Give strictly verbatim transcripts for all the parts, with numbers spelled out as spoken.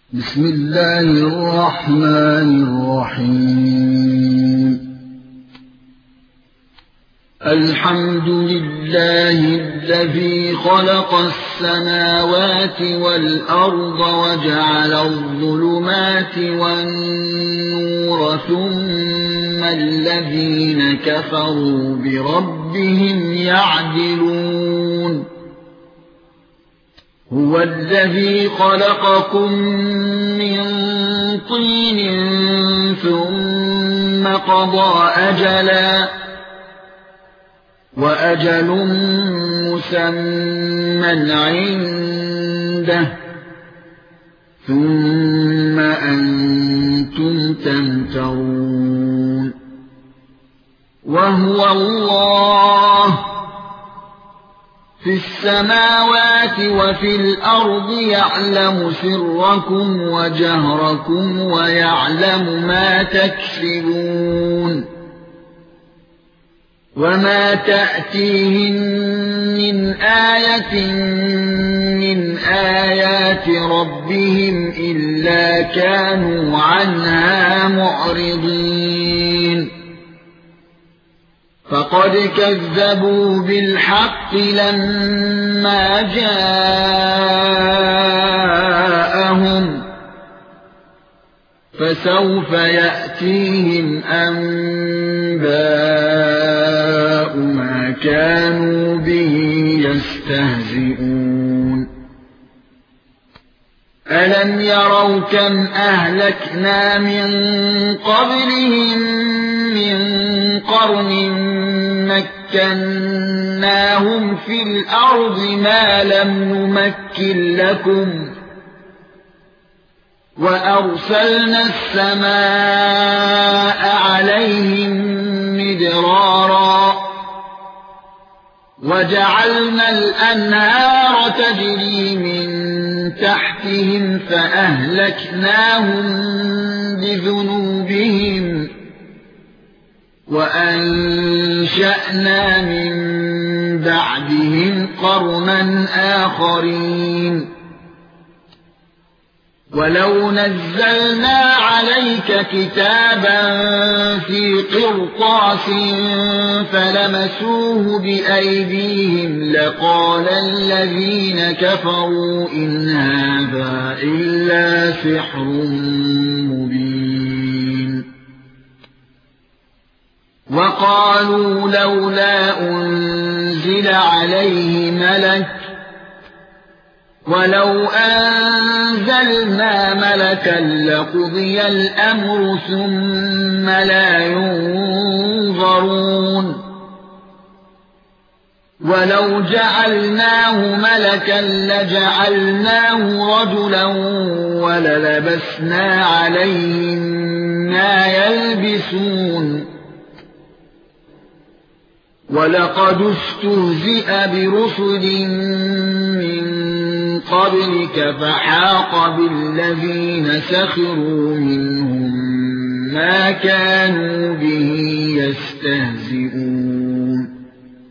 بسم الله الرحمن الرحيم الحمد لله الذي خلق السماوات والأرض وجعل الظلمات والنور ثم الذين كفروا بربهم يعدلون هو الذي خلقكم من طين ثم قضى أجلا وأجل مسمى عنده ثم أنتم تمترون وهو الله في السماوات وفي الأرض يعلم سركم وجهركم ويعلم ما تكسبون وما تأتيهم من آية من آيات ربهم إلا كانوا عنها معرضين فقد كذبوا بالحق لما جاءهم فسوف يأتيهم أنباء ما كانوا به يستهزئون ألم يروا كم أهلكنا من قبلهم من قرن مكناهم في الأرض ما لم نمكن لكم وأرسلنا السماء عليهم مدرارا وجعلنا الأنهار تجري من تحتهم فأهلكناهم بذنوبهم وأنشأنا من بعدهم قرنا آخرين ولو نزلنا عليك كتابا في قرطاس فلمسوه بأيديهم لقال الذين كفروا إن هذا إلا سحر مبين وقالوا لولا أنزل عليه ملك ولو أنزلنا ملكا لقضي الأمر ثم لا ينظرون ولو جعلناه ملكا لجعلناه رجلا وللبسنا عليهم ما يلبسون ولقد استهزئ برسل من قبلك فحاق بالذين سخروا منهم ما كانوا به يستهزئون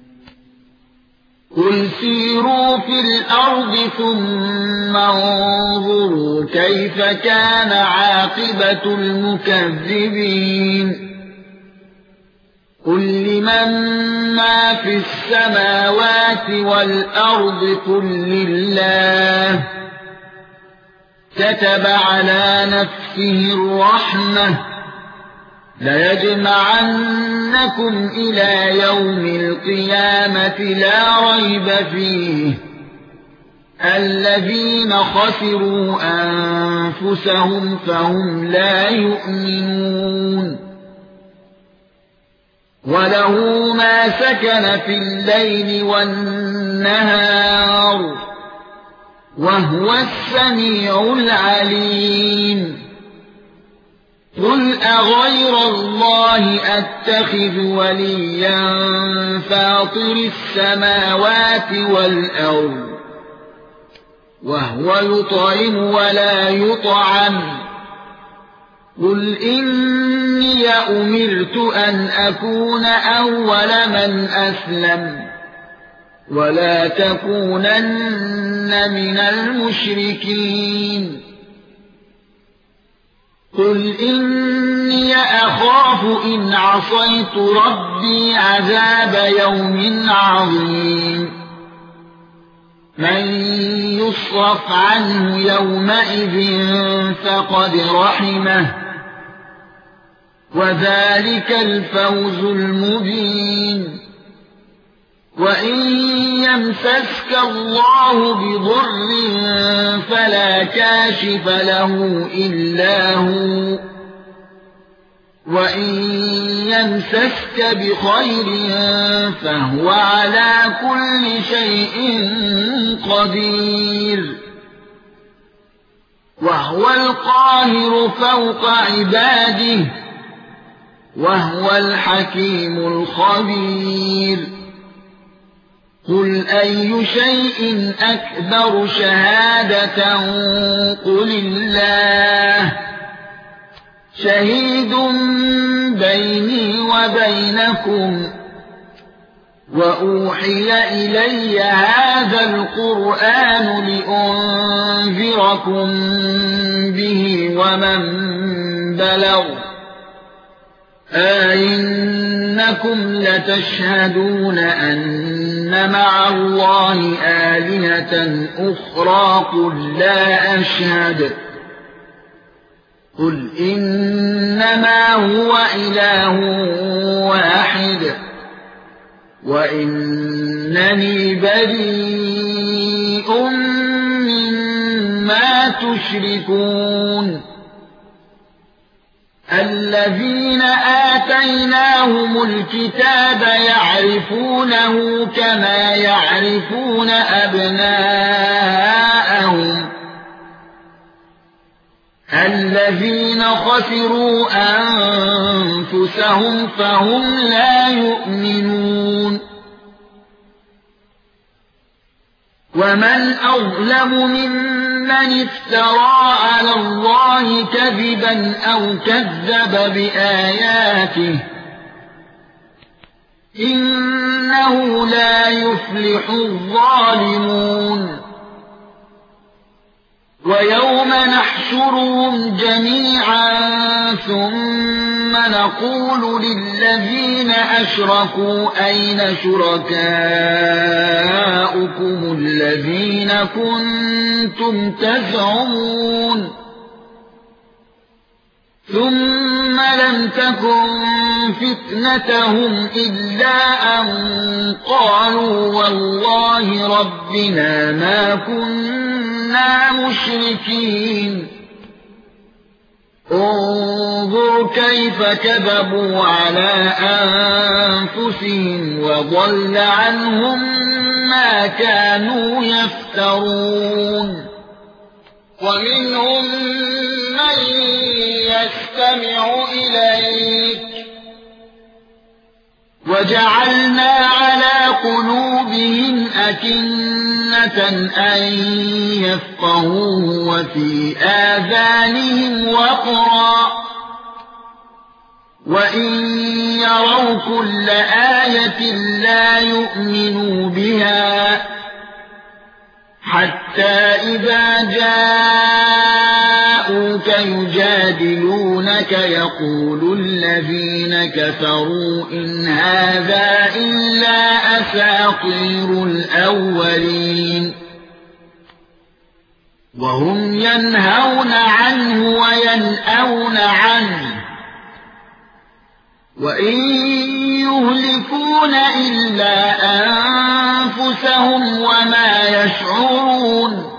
قل سيروا في الأرض ثم انظروا كيف كان عاقبة المكذبين قل لمن ما في السماوات والأرض قل لله كتب على نفسه الرحمة ليجمعنكم إلى يوم القيامة لا ريب فيه الذين خسروا أنفسهم فهم لا يؤمنون وله ما سكن في الليل والنهار وهو السميع العليم قل أغير الله أتخذ وليا فاطر السماوات والأرض وهو يطعم ولا يطعم قل إني أمرت أن أكون أول من أسلم ولا تكونن من المشركين قل إني أخاف إن عصيت ربي عذاب يوم عظيم من يصرف عنه يومئذ فقد رحمه وذلك الفوز المبين وإن يمسسك الله بضر فلا كاشف له إلا هو وإن يمسسك بخير فهو على كل شيء قدير وهو القاهر فوق عباده وهو الحكيم الخبير قل أي شيء أكبر شهادة قل الله شهيد بيني وبينكم وأوحي إلي هذا القرآن لأنذركم به ومن بلغ أئنكم لتشهدون أن مع الله آلهة أخرى قل لا أشهد قل إنما هو إله واحد وإنني بريء مما تشركون الذين آتيناهم الكتاب يعرفونه كما يعرفون أبناءهم الذين خسروا أنفسهم فهم لا يؤمنون ومن أظلم ممن افترى على الله كذبا أو كذب بآياته إنه لا يفلح الظالمون ويوم نحشرهم جميعا ثم نقول للذين أشركوا أين شركاؤكم الذين كنتم تزعمون ثم لم تكن فتنتهم إلا أن قالوا والله ربنا ما كنا مشركين انظر كيف كذبوا على أنفسهم وضل عنهم ما كانوا يفترون ومنهم من يستمع إليك وجعلنا على قلوبهم أكنة أن يفقهوه وفي آذانهم وقرا وإن يروا كل آية لا يؤمنوا بها حتى إذا جاءوك يجادلونك يقول الذين كفروا إن هذا إلا أساطير الأولين وهم ينهون عنه وينأون عنه وإن يهلكون إلا أنفسهم وما يشعرون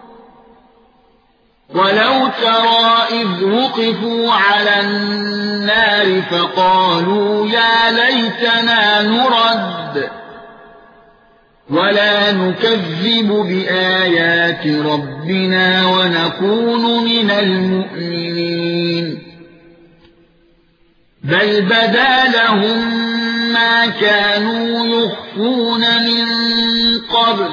ولو ترى إذ وقفوا على النار فقالوا يا ليتنا نرد ولا نكذب بآيات ربنا ونكون من المؤمنين بل بدا لهم ما كانوا يخفون من قبل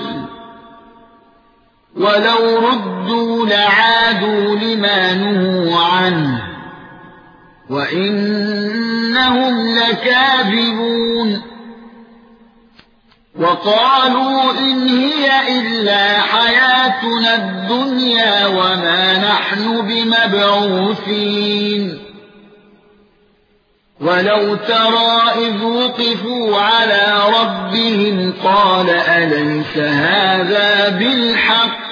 ولو ردوا لعادوا لما نهوا عنه وإنهم لكاذبون وقالوا إن هي إلا حياتنا الدنيا وما نحن بمبعوثين ولو ترى إذ وقفوا على ربهم قال أليس هذا بالحق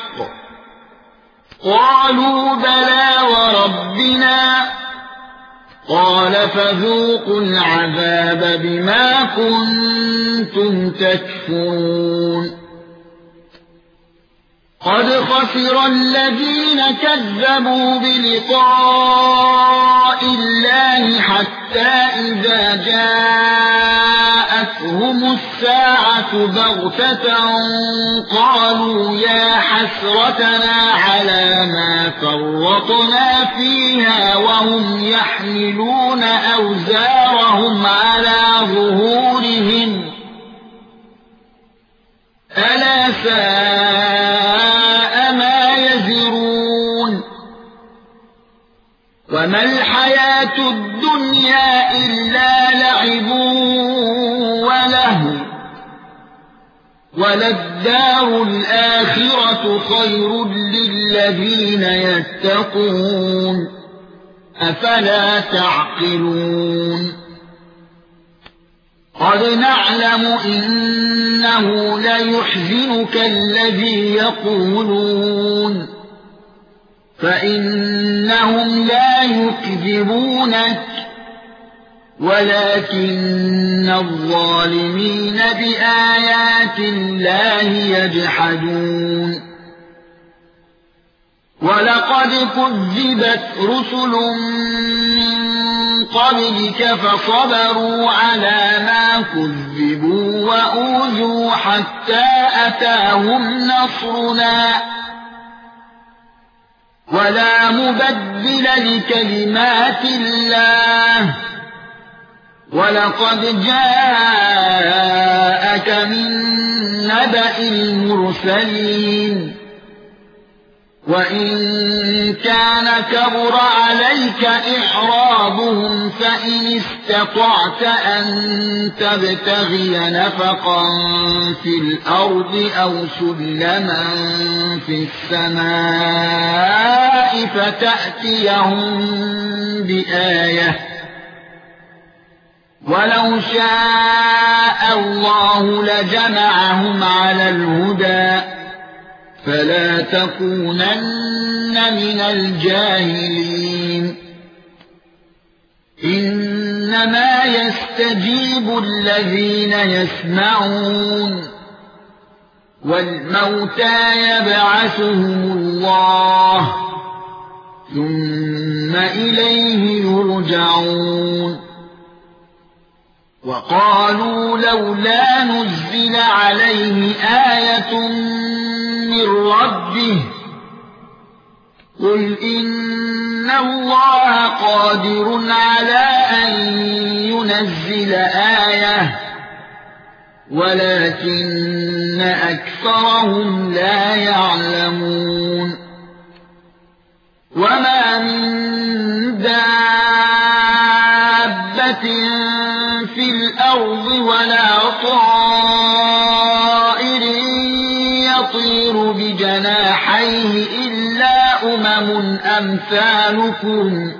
قالوا بلى وربنا قال فذوقوا العذاب بما كنتم تكفرون قد خسر الذين كذبوا بلقاء الله حتى إذا جاءتهم الساعة بغتة قالوا يا حسرتنا على ما فرطنا فيها وهم يحملون أوزارهم على ظهورهم ألا ساء ما يزرون وما الحياة الدنيا إلا لعب وله وللدار الآخرة خير للذين يتقون أفلا تعقلون قد نعلم إنه ليحزنك الذي يقولون فإنهم لا يكذبونك ولكن الظالمين بآيات الله يجحدون ولقد كذبت رسل من قبلك فصبروا على ما كذبوا وأوذوا حتى أتاهم نصرنا ولا مبدل لكلمات الله ولقد جاءك من نبأ المرسلين وإن كان كبر عليك إعراضهم فإن استطعت أن تبتغي نفقا في الأرض أو سلما في السماء فتأتيهم بآية ولو شاء الله لجمعهم على الهدى فلا تكونن من الجاهلين إنما يستجيب الذين يسمعون والموتى يبعثهم الله ثم إليه يرجعون وقالوا لولا نزل عليه آية من ربه قل إن الله قادر على أن ينزل آية ولكن أكثرهم لا يعلمون وما من دابة في الأرض ولا طائر يطير بجناحيه إلا أمم أمثالكم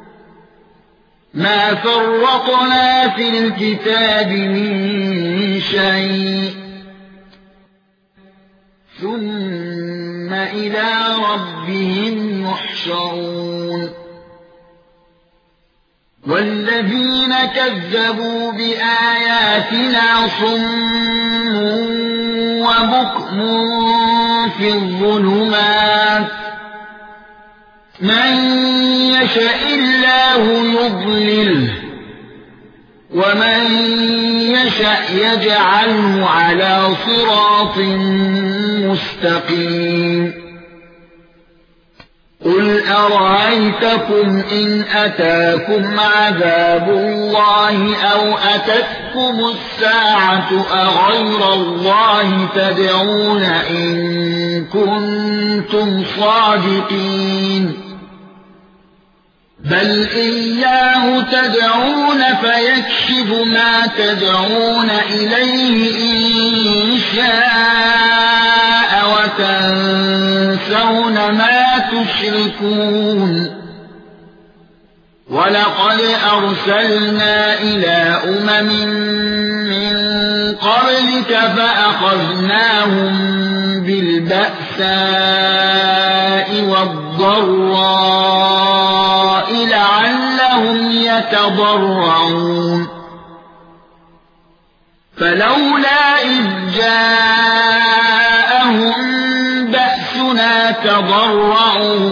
ما فرطنا في الكتاب من شيء ثم إلى ربهم يحشرون والذين كذبوا بآياتنا صم وبكم في الظلمات من يشاء الله يضلله ومن يشاء يجعله على صراط مستقيم قل أرأيتكم إن أتاكم عذاب الله أو أتتكم الساعة أغير الله تدعون إن كنتم صادقين بل إياه تدعون فيكشف ما تدعون إليه إن الأشياء وتنسون ما تشركون ولقد أرسلنا إلى أمم من قبلك فأخذناهم بالبأساء والضراء لعلهم يتضرعون فلولا إذ جاءهم بأسنا تضرعوا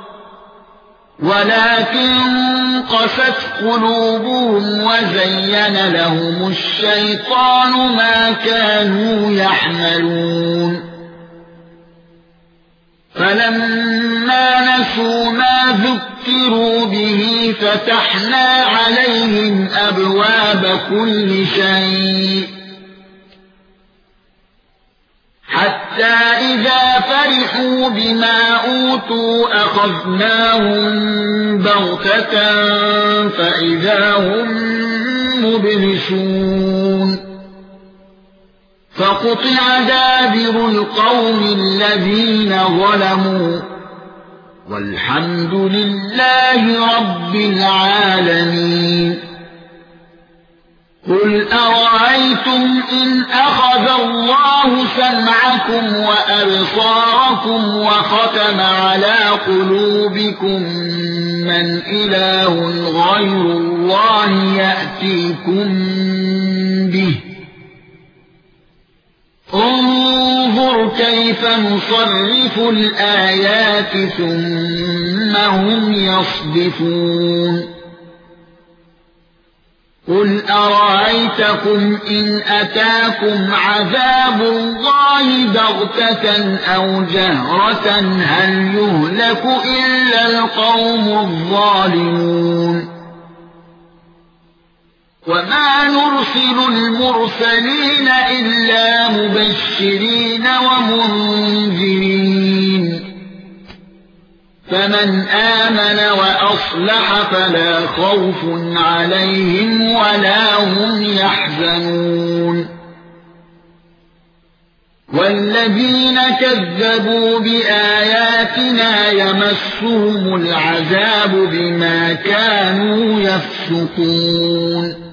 ولكن قست قلوبهم وزين لهم الشيطان ما كانوا يحملون فلما نسوا ما ذكروا به فتحنا عليهم أبواب كل شيء حتى إذا فرحوا بما أوتوا أخذناهم بغتة فإذا هم مبلسون فقطع دابر القوم الذين ظلموا والحمد لله رب العالمين قل أرأيتم إن أخذ الله سمعكم وأبصاركم وختم على قلوبكم من إله غير الله يأتيكم به انظر كيف نصرف الآيات ثم هم يصدفون قل أرأيتكم إن أتاكم عذاب الله بغتة أو جهرة هل يهلك إلا القوم الظالمون وما نرسل المرسلين إلا مبشرين ومنذرين فمن آمن وأصلح فلا خوف عليهم ولا هم يحزنون والذين كذبوا بآياتنا يمسهم العذاب بما كانوا يفسقون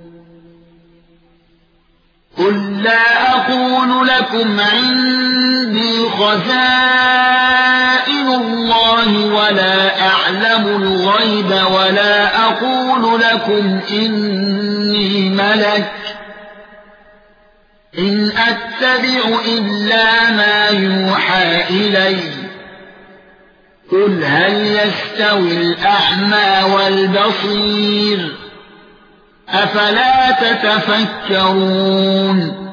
قل لا أقول لكم عندي خزائن الله ولا أعلم الغيب ولا أقول لكم إني ملك إن أتبع إلا ما يوحى إلي قل هل يستوي الأعمى والبصير أفلا تتفكرون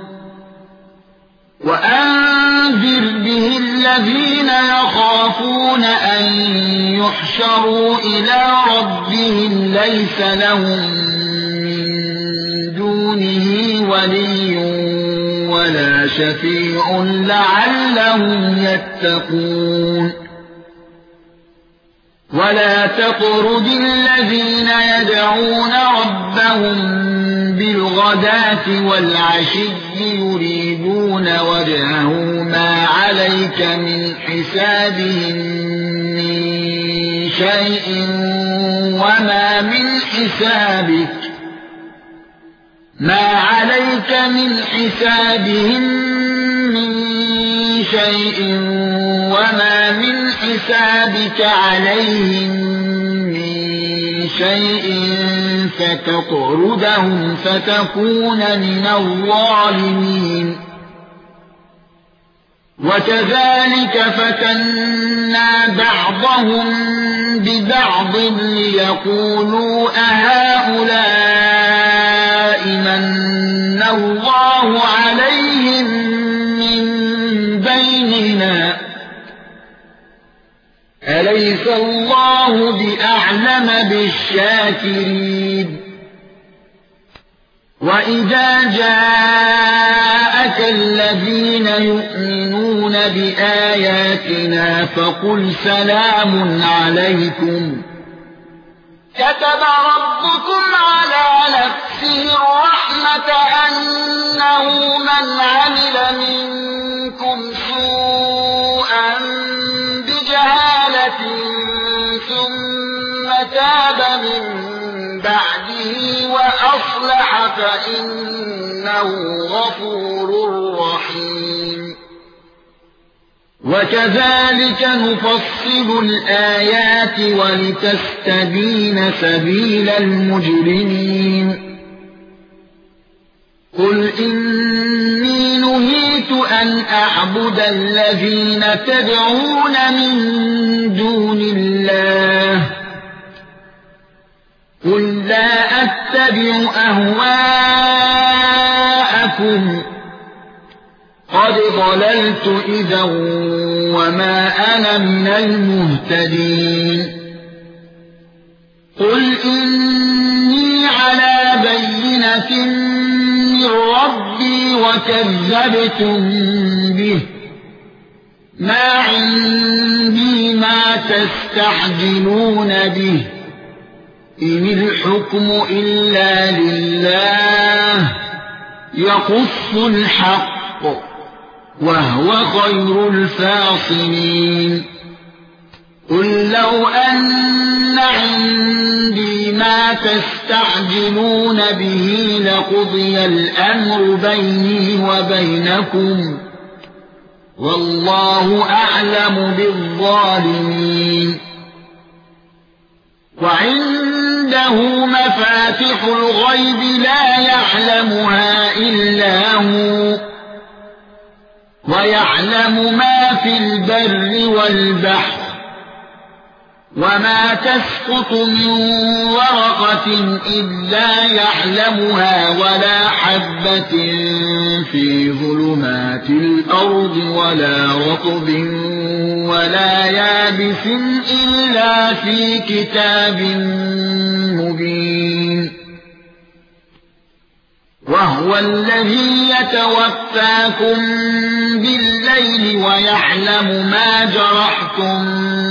وأنذر به الذين يخافون أن يحشروا إلى ربهم ليس لهم من دونه ولي ولا شفيع لعلهم يتقون ولا تطرد الذين يدعون ربهم بالغداة والعشي يريدون وجهه ما عليك من حسابهم من شيء وما من حسابك ما عليك من حسابهم من شيء وما من حسابك عليهم من شيء فتطردهم فتكون من الظالمين وكذلك فتنا بعضهم ببعض ليقولوا أهؤلاء من الله عليهم من بيننا أليس الله بأعلم بالشاكرين وإذا جاءك الذين يؤمنون بآياتنا فقل سلام عليكم كتب ربكم على نفسه الرحمة أنه من عمل منكم سوءا بجهالة ثم تاب من بعده وأصلح فإنه غفور رحيم وكذلك نفصل الآيات ولتستبين سبيل المجرمين قل إني نهيت أن أعبد الذين تدعون من دون الله قل لا أتبع أهواءكم قد ضللت إذا وما أنا من المهتدين قل إني على بينة من ربي وكذبتم به ما عندي ما تستعجلون به إن الحكم إلا لله يقص الحق وهو خير الفاصلين قل لو أن عندي ما تستعجلون به لقضي الأمر بيني وبينكم والله أعلم بالظالمين وعنده مفاتح الغيب لا يعلمها إلا هو ويعلم ما في البر والبحر وما تسقط من ورقة إلا يعلمها ولا حبة في ظلمات الأرض ولا رطب ولا يابس إلا في كتاب مبين وهو الذي يتوفاكم بالليل ويعلم ما جرحتم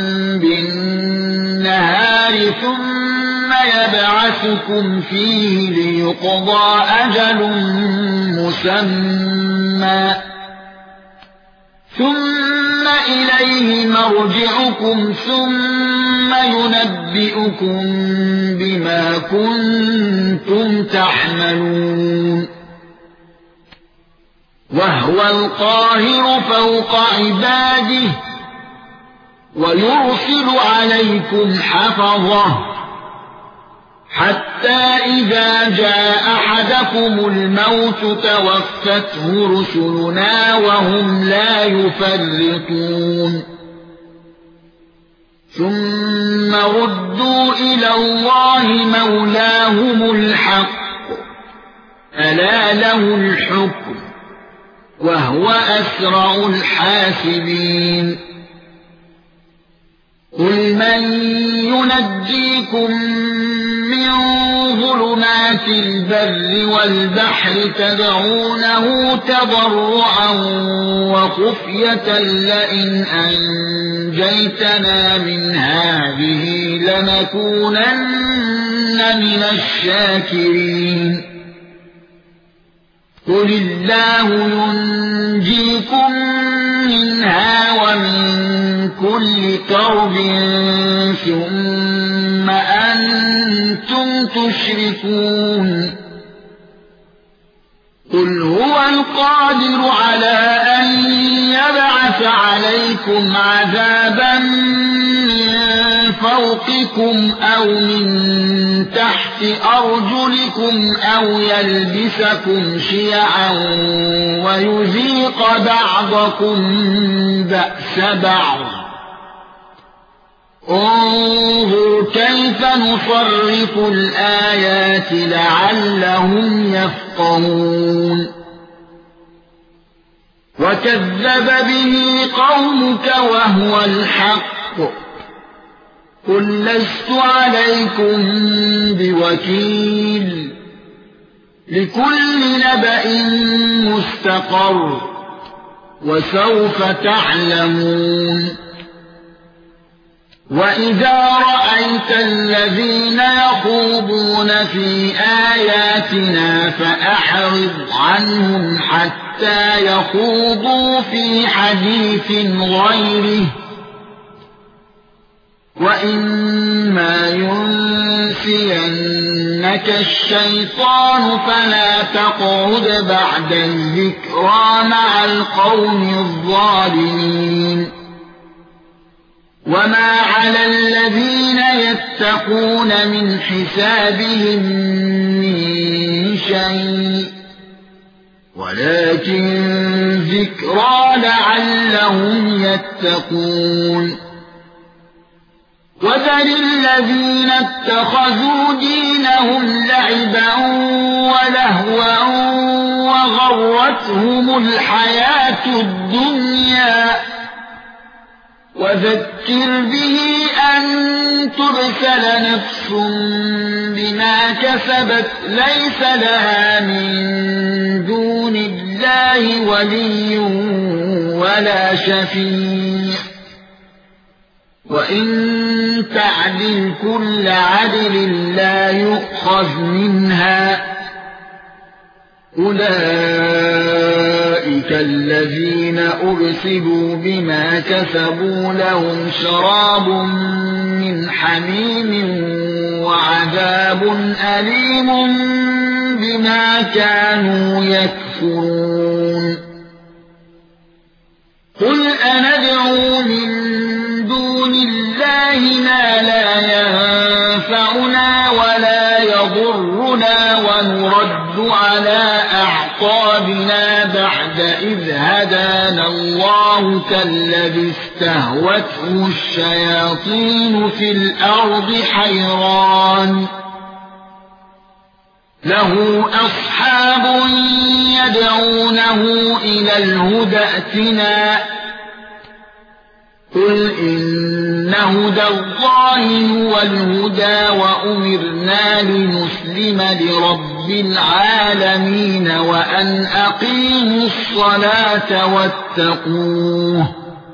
بالنهار ثم يبعثكم فيه ليقضى أجل مسمى ثم إليه مرجعكم ثم ينبئكم بما كنتم تعملون وهو القاهر فوق عباده ويرسل عليكم حفظه حتى إذا جاء أحدكم الموت توفته رسلنا وهم لا يفرطون ثم ردوا إلى الله مولاهم الحق ألا له الحكم وهو أسرع الحاسبين قل من ينجيكم من ظلمات البر والبحر تدعونه تضرعا وخفية لئن أنجيتنا من هذه لنكونن من الشاكرين قل الله ينجيكم منها ومن كل كرب ثم أنتم تشركون قل هو القادر على أن يبعث عليكم عذابا من فوقكم أو من تحت أرجلكم أو يلبسكم شيعا ويذيق بعضكم بأس بعض انظر كيف نصرف الآيات لعلهم يفقهون وكذب به قومك وهو الحق قل لست عليكم بوكيل لكل نبأ مستقر وسوف تعلمون وَإِذَا رَأَيْتَ الَّذِينَ يَخُوضُونَ فِي آيَاتِنَا فَأَعْرِضْ عَنْهُمْ حَتَّى يَخُوضُوا فِي حَدِيثٍ غَيْرِهِ وَإِمَّا يُنسِيَنَّكَ الشَّيْطَانُ فَلَا تَقْعُدْ بَعْدَ الذِّكْرَى مَعَ الْقَوْمِ الظَّالِمِينَ وَمَا عَلَى الَّذِينَ يَتَّقُونَ مِنْ حِسَابِهِمْ مِنْ شَيْءٍ وَلَكِنْ ذِكْرَى لَعَلَّهُمْ يَتَّقُونَ وَذَرِ الَّذِينَ اتَّخَذُوا دِينَهُمْ لَعِبًا وَلَهْوًا وَغَرَّتْهُمُ الْحَيَاةُ الدُّنْيَا وَذَكِّرْ بِهِ أَن تُبْسَلَ نَفْسٌ بِمَا كَسَبَتْ لَيْسَ لَهَا مِن دُونِ اللَّهِ وَلِيٌّ وَلَا شَفِيعٌ وَإِن تَعْدِلْ كُلَّ عَدْلٍ لَّا يُؤْخَذْ مِنْهَا أُولَئِكَ الَّذِينَ أُبْسِلُوا بِمَا كَسَبُوا لَهُمْ شَرَابٌ مِّنْ حَمِيمٍ وَعَذَابٌ أَلِيمٌ بِمَا كَانُوا يَكْفُرُونَ قُلْ أَنَدْعُو مِن دُونِ اللَّهِ مَا لَا يَنفَعُنَا وَلَا يَضُرُّنَا وَنُرَدُّ عَلَى أَعْقَابِنَا بَعْدَ إِذْ هَدَانَا اللَّهُ كَالَّذِي اسْتَهْوَتْهُ الشَّيَاطِينُ فِي الْأَرْضِ حَيْرَانٌ لَهُ أَصْحَابٌ يَدْعُونَهُ إِلَى الْهُدَى ائْتِنَا قُلْ إِنَّ هُدَى اللَّهِ هُوَ الْهُدَى وَأُمِرْنَا لِنُسْلِمَ لِرَبِّ الْعَالَمِينَ وَأَنْ أَقِيمُوا الصَّلَاةَ وَاتَّقُوهُ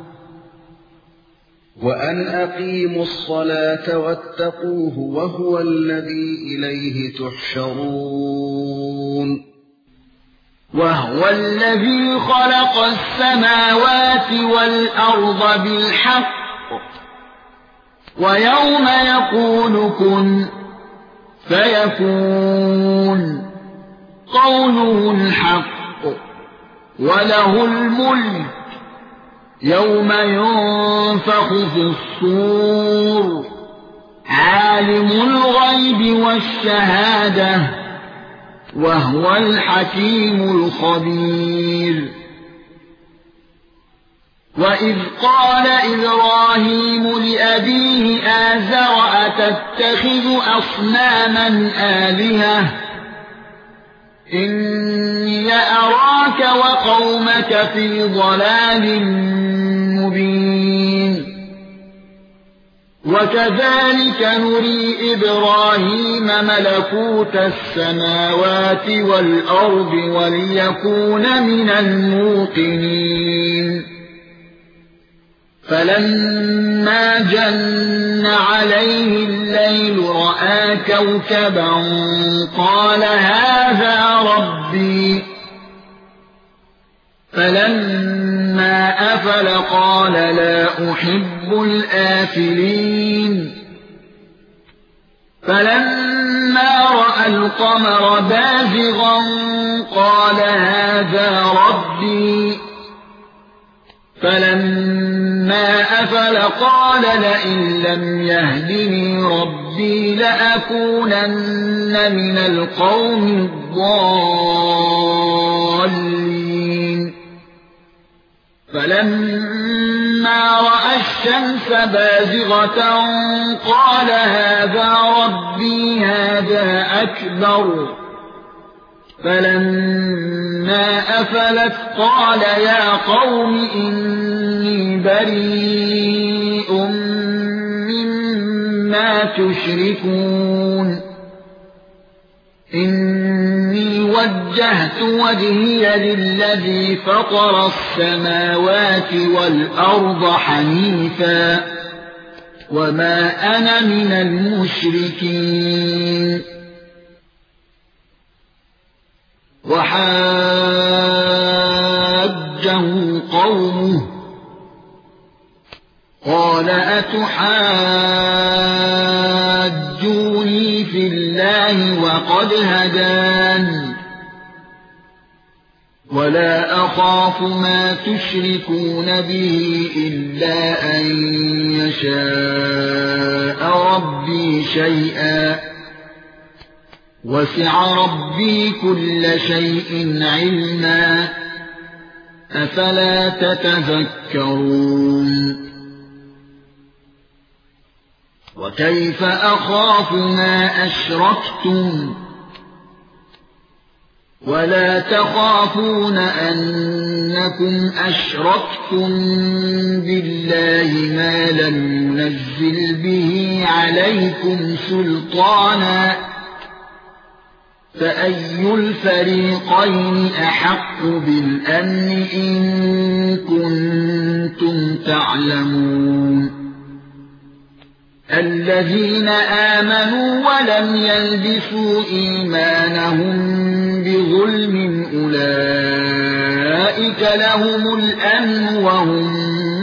وَأَنْ أَقِيمُوا الصَّلَاةَ وَاتَّقُوهُ وَهُوَ الَّذِي إِلَيْهِ تُحْشَرُونَ وَهُوَ الَّذِي خَلَقَ السَّمَاوَاتِ وَالْأَرْضَ بِالْحَقِّ وَيَوْمَ يَقُولُ كُن فَيَكُونُ قَوْلُهُ الْحَقُّ وَلَهُ الْمُلْكُ يَوْمَ يُنفَخُ فِي الصُّورِ عَالِمُ الْغَيْبِ وَالشَّهَادَةِ وَهُوَ الْحَكِيمُ الْخَبِيرُ وَإِذْ قَالَ إِبْرَاهِيمُ لِأَبِيهِ آزَرَ أَتَتَّخِذُ أَصْنَامًا آلِهَةً إِنِّي أَرَاكَ وَقَوْمَكَ فِي ضَلَالٍ مُبِينٍ وَكَذَلِكَ نُرِي إِبْرَاهِيمَ مَلَكُوتَ السَّمَاوَاتِ وَالْأَرْضِ وَلِيَكُونَ مِنَ الْمُوقِنِينَ فَلَمَّا جَنَّ عَلَيْهِ اللَّيْلُ رَأَىٰ كَوْكَبًا قَالَ هَٰذَا رَبِّي فَلَمَّا أَفَلَ قَالَ لَا أُحِبُّ الْآفِلِينَ فَلَمَّا رَأَى الْقَمَرَ بَازِغًا قَالَ هَٰذَا رَبِّي فَلَمَّا أَفَلَ قَالَ لَئِن لَّمْ يَهْدِنِي رَبِّي لَأَكُونَنَّ مِنَ الْقَوْمِ الضَّالِّينَ فَلَمَّا رَأَى الشَّمْسَ بَازِغَةً قَالَ هَذَا رَبِّي هَذَا أَكْبَرُ فَلَمَّا أَفَلَتْ قَالَ يَا قَوْمِ إِنِّي بَرِيءٌ مِّمَّا تُشْرِكُونَ إِنِّي وَجَّهْتُ وَجْهِيَ لِلَّذِي فَطَرَ السَّمَاوَاتِ وَالْأَرْضَ حَنِيفًا وما أنا من المشركين وحاجه قومه قال أتحاجوني في الله وقد هدان ولا أخاف ما تشركون به إلا أن يشاء ربي شيئا وسع ربي كل شيء علما أفلا تتذكرون وكيف أخاف ما أشركتم ولا تخافون أنكم أشركتم بالله ما لم ينزل به عليكم سلطانا فأي الفريقين أحق بالأمن إن كنتم تعلمون الذين آمنوا ولم يلبسوا إيمانهم بظلم أولئك لهم الأمن وهم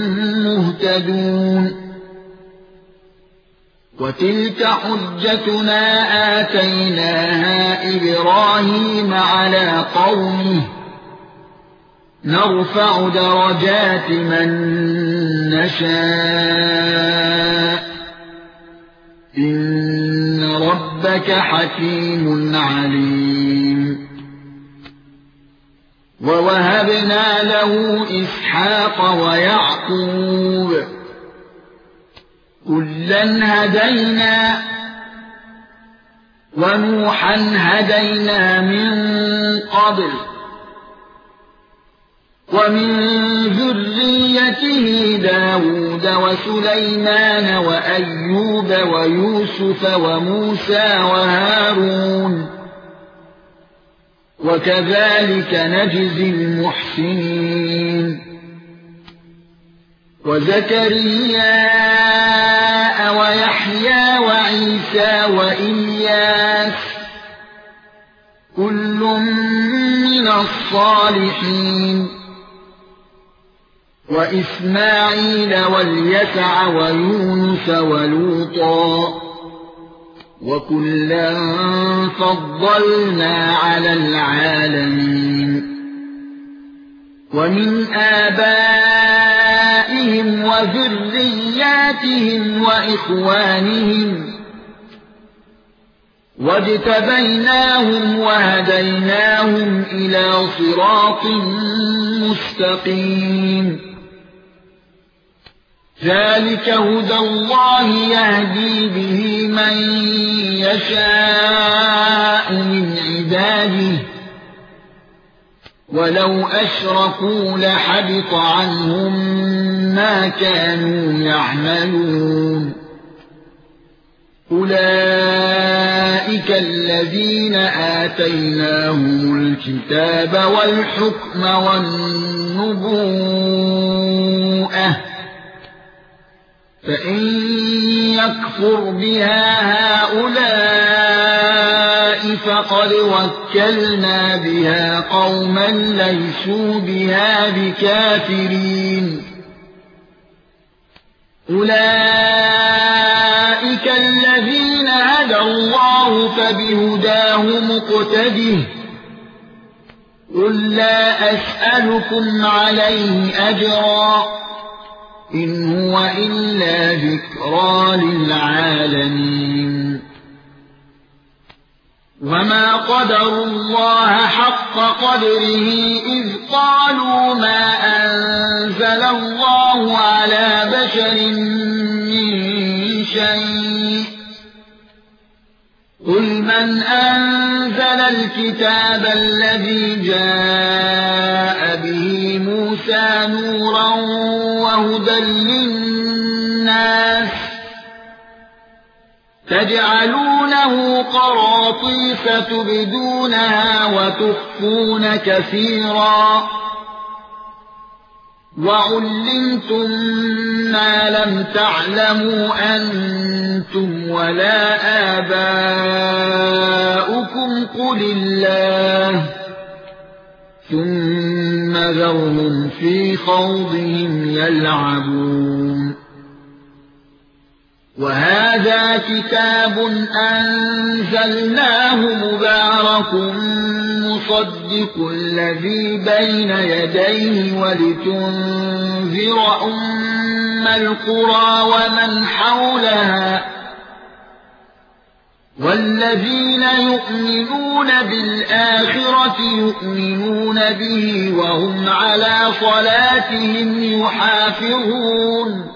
مهتدون وتلك حجتنا آتيناها إبراهيم على قومه نرفع درجات من نشاء إن ربك حكيم عليم ووهبنا له إسحاق ويعقوب كلا هدينا ونوحا هدينا من قبل ومن ذريته داود وسليمان وأيوب ويوسف وموسى وهارون وكذلك نجزي المحسنين وزكريا ويحيى وعيسى وإلياس كل من الصالحين وإسماعيل واليسع ويونس ولوطا وكلا فضلنا على العالمين ومن آبائهم وذرياتهم وإخوانهم واجتبيناهم وهديناهم إلى صراط مستقيم ذلك هدى الله يهدي به من يشاء من عباده ولو أشركوا لحبط عنهم ما كانوا يعملون أولئك الذين آتيناهم الكتاب والحكم والنبوءة فإن يكفر بها هؤلاء فقد وكلنا بها قوما ليسوا بها بكافرين أولئك الذين هدى الله فبهداه مقتده قل لا أسألكم عليه أجرا إن هو إلا ذكرى للعالمين وما قدروا الله حق قدره إذ قالوا ما أنزل الله على بشر من شيء قل من أنزل الكتاب الذي جاء به موسى نورا وهدى للناس تجعلونه قراطيس تبدونها وتخفون كثيرا وعلمتم ما لم تعلموا أنتم ولا آباؤكم قل الله ثم ذرهم في خوضهم يلعبون وهذا كتاب أنزلناه مبارك مصدق الذي بين يديه ولتنذر أم القرى ومن حولها والذين يؤمنون بالآخرة يؤمنون به وهم على صلاتهم يحافظون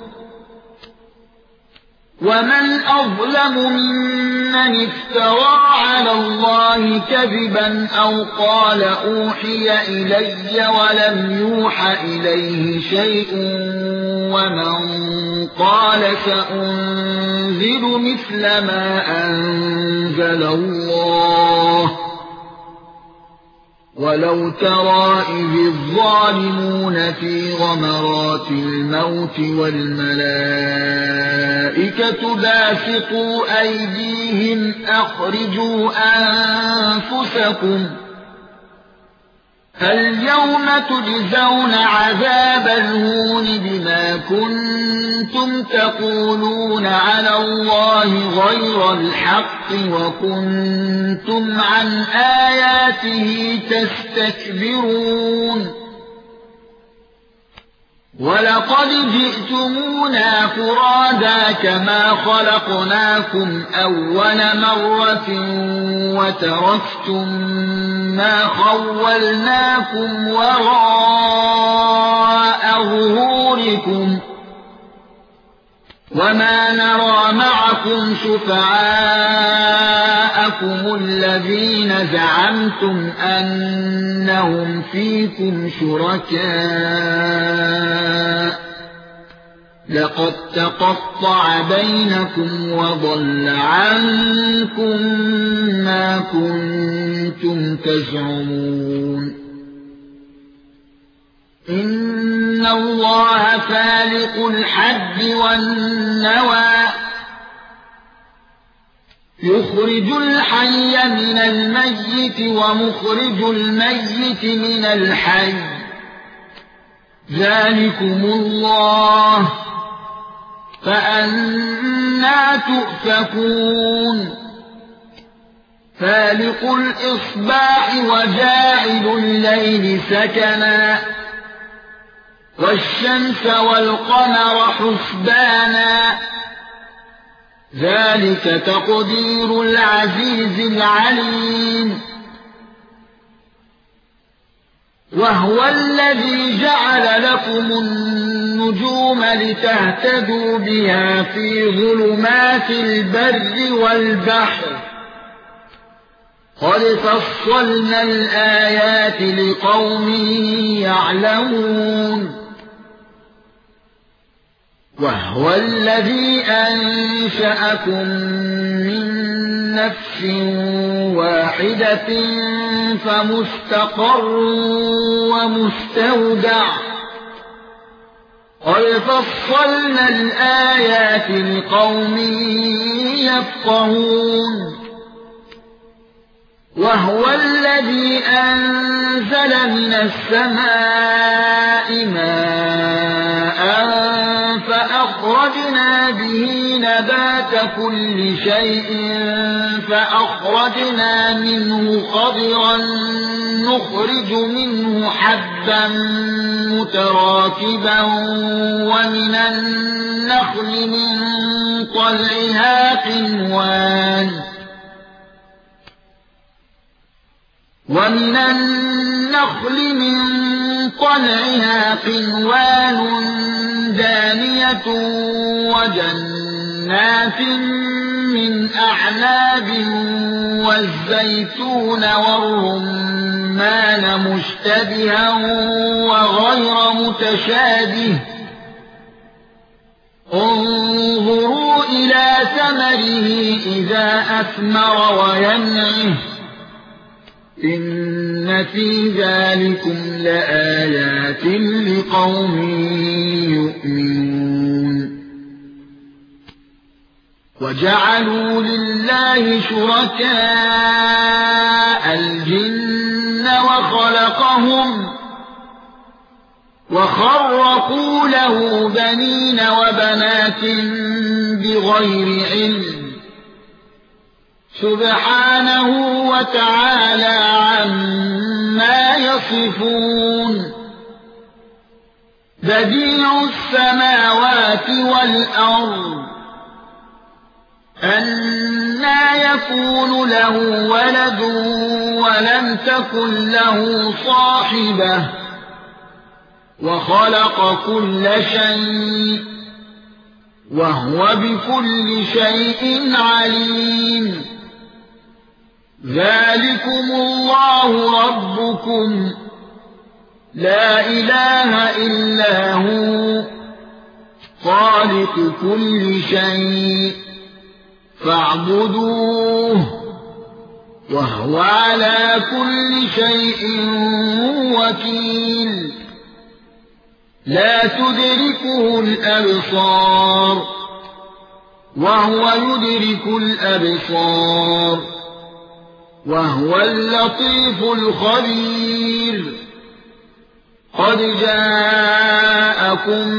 ومن أظلم ممن افترى على الله كذبا أو قال أوحي إلي ولم يوحى إليه شيء ومن قال سأنزل مثل ما أنزل الله ولو ترى إذ الظالمون في غمرات الموت والملائكة باسطوا أيديهم أخرجوا أنفسكم اليوم تجزون عذاب الهون بما كنتم تقولون على الله غير الحق وكنتم عن آياته تستكبرون ولقد جئتمونا فرادا كما خلقناكم أول مرة وتركتم ما خولناكم وراء ظهوركم وما نرى معكم شفعاءكم الذين زعمتم أنهم فيكم شركاء لقد تقطع بينكم وضل عنكم ما كنتم تزعمون إن الله فالق الحب والنوى يخرج الحي من الميت ومخرج الميت من الحي ذلكم الله فأنى تؤفكون فالق الإصباح وجاعل الليل سكنا والشمس والقمر حسبانا ذلك تقدير العزيز العليم وهو الذي جعل لكم النجوم لتهتدوا بها في ظلمات البر والبحر قد فصلنا الآيات لقوم يعلمون وهو الذي أنشأكم من نفس واحدة فمستقر ومستودع قد فصلنا الآيات لقوم يفقهون وهو الذي أنزل من السماء ماء فأخرجنا به نبات كل شيء فأخرجنا منه خضرا نخرج منه حبا متراكبا ومن النخل من طلعها قنوان ومن النخل من طلعها قنوان دانية وجنات من أعناب والزيتون والرمان مشتبها وغير متشابه انظروا إلى ثمره إذا أثمر وينعه إن في ذلكم لآيات لقوم يؤمنون وجعلوا لله شركاء الجن وخلقهم وخرقوا له بنين وبنات بغير علم سبحانه وتعالى عما يصفون بديع السماوات والأرض أنى يكون له ولد ولم تكن له صاحبة وخلق كل شيء وهو بكل شيء عليم ذلكم الله ربكم لا إله إلا هو خالق كل شيء فاعبدوه وهو على كل شيء وكيل لا تدركه الأبصار وهو يدرك الأبصار وهو اللطيف الخبير قد جاءكم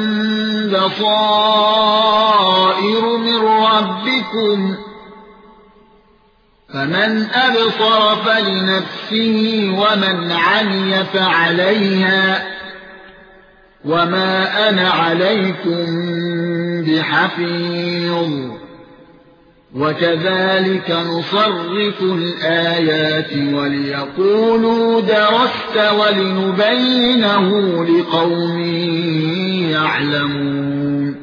بصائر من ربكم فمن أبصر فلنفسه ومن عمي فعليها وما أنا عليكم بحفيظ وكذلك نصرف الآيات وليقولوا درست ولنبينه لقوم يعلمون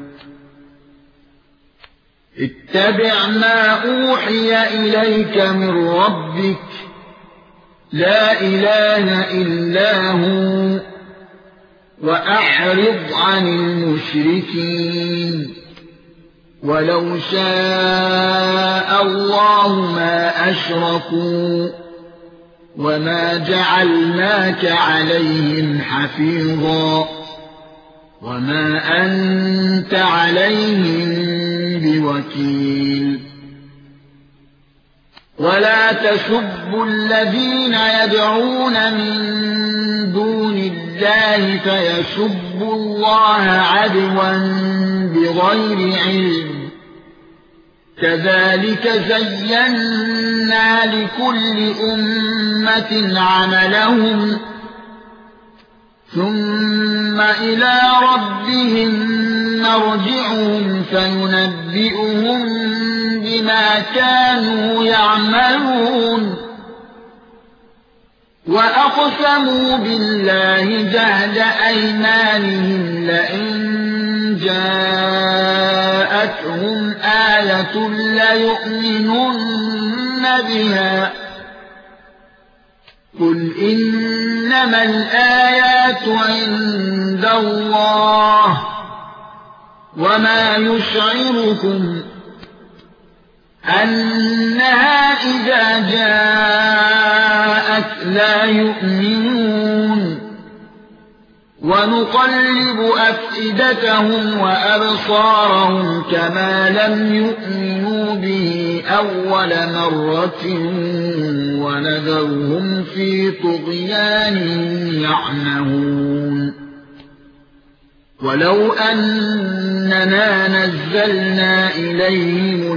اتبع ما أوحي إليك من ربك لا إله إلا هو وأعرض عن المشركين ولو شاء الله ما أشركوا وما جعلناك عليهم حفيظا وما أنت عليهم بوكيل ولا تسبوا الذين يدعون من دون الله فيسبوا الله عدوا بغير علم كذلك زينا لكل أمة عملهم ثم إلى ربهم مرجعهم فينبئهم بما كانوا يعملون وأقسموا بالله جهد أيمانهم لئن جاءتهم آية ليؤمنن بها قل إنما الآيات عند الله وما يشعركم أنها إذا جاءت لا يؤمنون ونقلب أفئدتهم وأبصارهم كما لم يؤمنوا به أول مرة ونذرهم في طغيانهم يعمهون ولو أننا نزلنا إليهم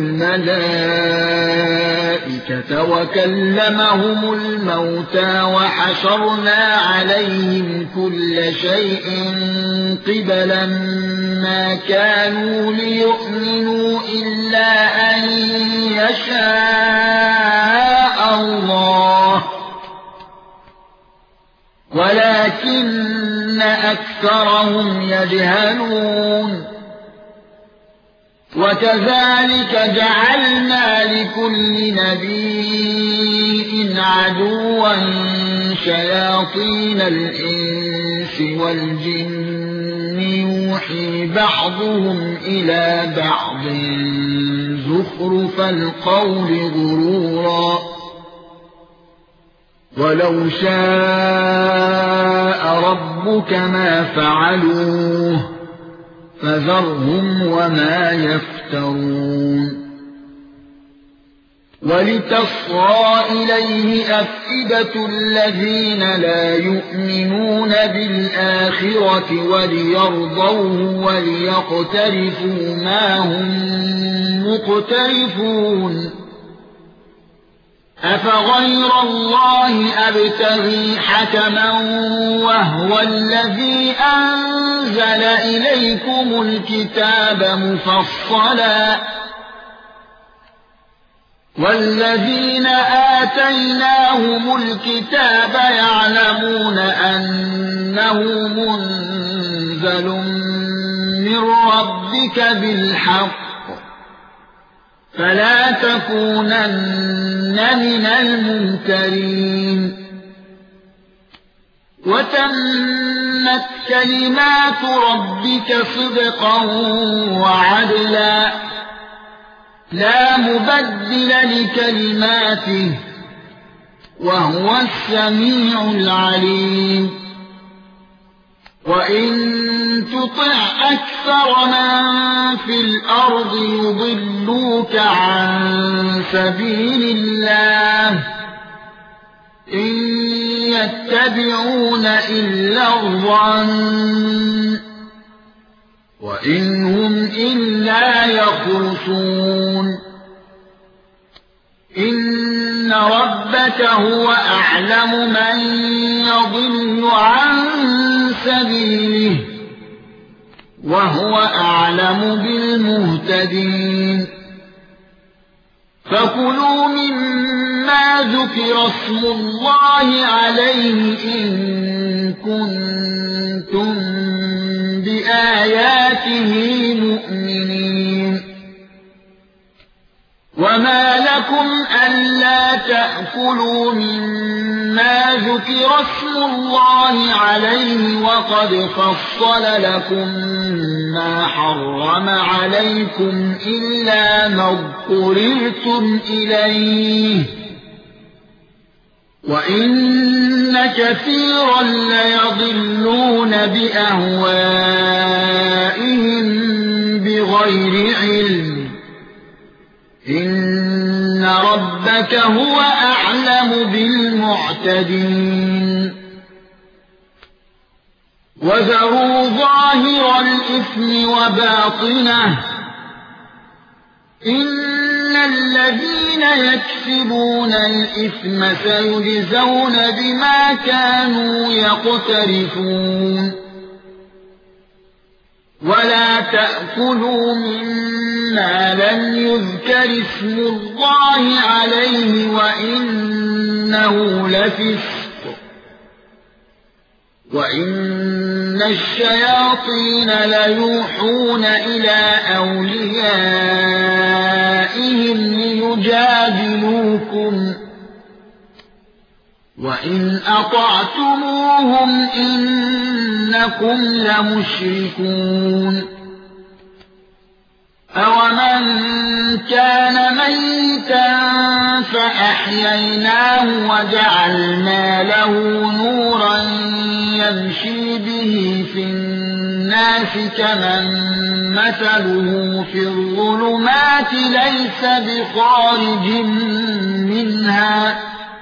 الملائكة وكلمهم الموتى وحشرنا عليهم كل شيء قبلا ما كانوا ليؤمنوا إلا أن يشاء الله ولكن أكثرهم يجهلون وكذلك جعلنا لكل نبي عدوا شياطين الإنس والجن يوحي بعضهم إلى بعض زخرف القول غرورا ولو شاء ربك ما فعلوه فذرهم وما يفترون ولتصغى إليه أفئدة الذين لا يؤمنون بالآخرة وليرضوه وليقترفوا ما هم مقترفون أفغير الله أبتغي حكما وهو الذي أنزل إليكم الكتاب مفصلا والذين آتيناهم الكتاب يعلمون أنه منزل من ربك بالحق فلا تكونن من الممترين وتمت كلمات ربك صدقا وعدلا لا مبدل لكلماته وهو السميع العليم وإن تطع أكثر من في الأرض يضلوك عن سبيل الله إن يتبعون إلا الظن وإن هم إلا يخرصون إن ربك هو أعلم من يضل عن سبيله وهو أعلم بالمهتدين فكلوا مما ذكر اسم الله عليه إن كنتم بآياته مؤمنين وما لكم ألا تأكلوا مما ذكر اسم الله عليه وقد فصل لكم ما حرم عليكم إلا ما اضطررتم إليه وإن كثيرا ليضلون بأهوائهم بغير علم إن ربك هو أعلم بالمعتدين وذروا ظاهر الإثم وباطنه إن الذين يكسبون الإثم سيجزون بما كانوا يقترفون ولا تأكلوا مما لم يذكر اسم الله عليه وإنه لفسق وإن الشياطين ليوحون إلى أوليائهم ليجادلوكم وإن أطعتموهم إنكم لمشركون أَوَمَنْ كَانَ مَيْتًا فَأَحْيَيْنَاهُ وَجَعَلْنَا لَهُ نُورًا يَمْشِي بِهِ فِي النَّاسِ كَمَنْ مَثَلُهُ فِي الظُّلُمَاتِ لَيْسَ بِخَارِجٍ مِنْهَا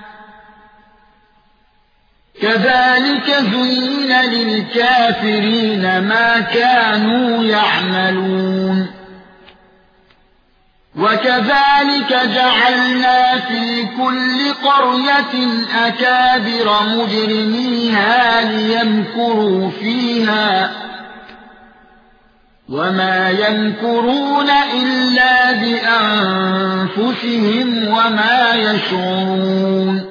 كَذَلِكَ زُيِّنَ لِلْكَافِرِينَ مَا كَانُوا يَعْمَلُونَ وَكَذَلِكَ جَعَلْنَا فِي كُلِّ قَرْيَةٍ أَكَابِرَ مُجْرِمِيهَا لِيَمْكُرُوا فِيهَا وَمَا يَمْكُرُونَ إِلَّا بِأَنفُسِهِمْ وَمَا يَشْعُرُونَ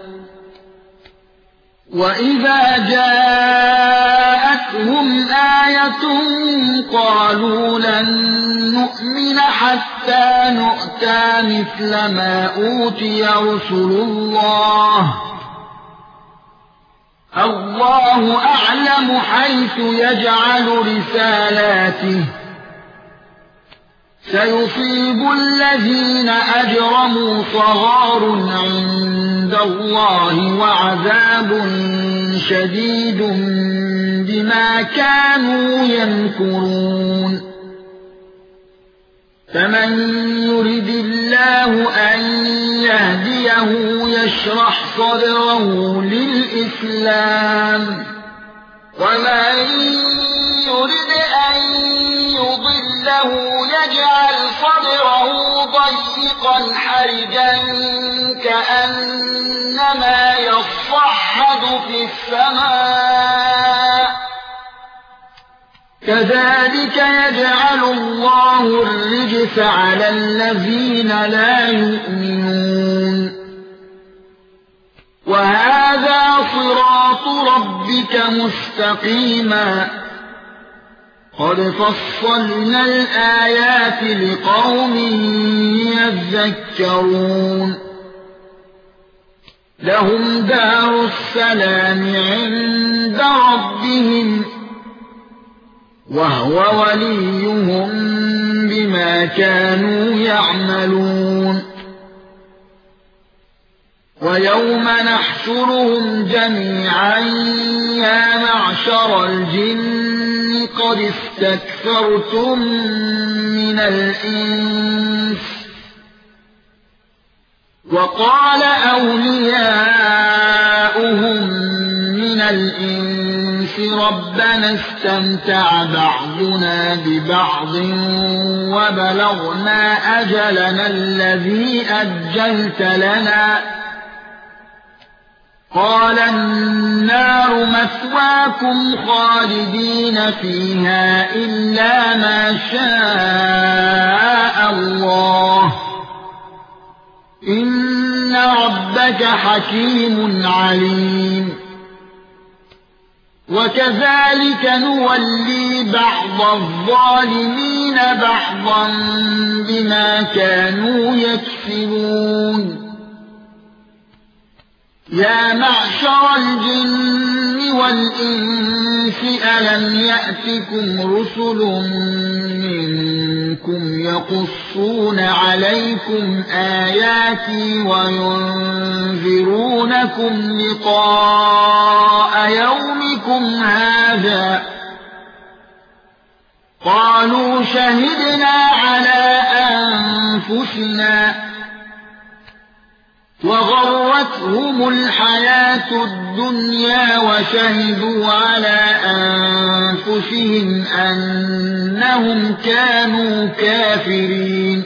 وَإِذَا جَاءَتْهُمْ آيَةٌ قَالُوا لَن نُّؤْمِنَ حَتَّى نُؤْتَىٰ مِثْلَ مَا أُوتِيَ رُسُلُ اللَّهِ اللَّهُ أَعْلَمُ حَيْثُ يَجْعَلُ رِسَالَاتِهِ سَيُصِيبُ الَّذِينَ أَجْرَمُوا صَغَارٌ عِندَ عند الله وعذاب شديد بما كانوا يمكرون فمن يرد الله أن يهديه يشرح صدره للإسلام ومن يرد أن يضله يجعل صدره ضيقا حرجا كأنما يصعد في السماء كذلك يجعل الله الرجس على الذين لا يؤمنون وهذا صراط ربك مستقيما قد فصلنا الآيات لقوم يذكرون لهم دار السلام عند ربهم وهو وليهم بما كانوا يعملون ويوم نحشرهم جميعا يا معشر الجن قد استكثرتم من الإنس وقال أولياؤهم من الإنس ربنا استمتع بعضنا ببعض وبلغنا أجلنا الذي أجلت لنا قال النار مثواكم خالدين فيها إلا ما شاء الله إن ربك حكيم عليم وكذلك نولي بعض الظالمين بعضا بما كانوا يكسبون يا معشر الجن والإنس ألم يأتكم رسل منكم يقصون عليكم آياتي وينذرونكم لقاء يومكم هذا قالوا شهدنا على أنفسنا وغرتهم الحياة الدنيا وشهدوا على أنفسهم أنهم كانوا كافرين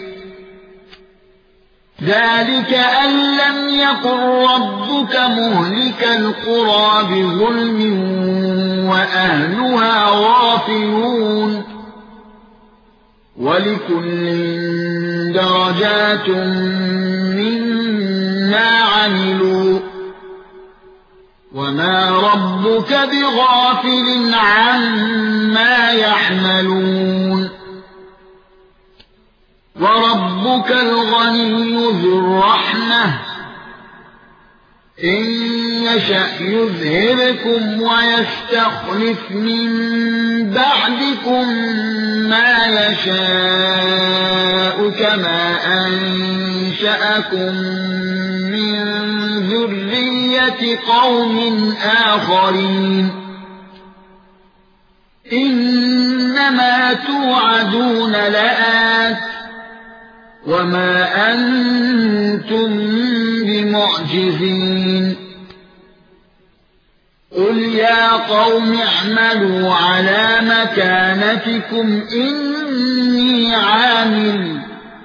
ذلك أن لم يكن ربك مهلك القرى بظلم وأهلها غافلون ولكل درجات مما عملوا وما ربك بغافل عما يعملون وربك الغني ذو الرحمة إن يشأ يذهبكم ويستخلف من بعدكم ما يشاء كما أنشأكم من ذرية قوم آخرين إنما توعدون لآت وما أنتم بمعجزين قل يا قوم اعملوا على مكانتكم إني عامل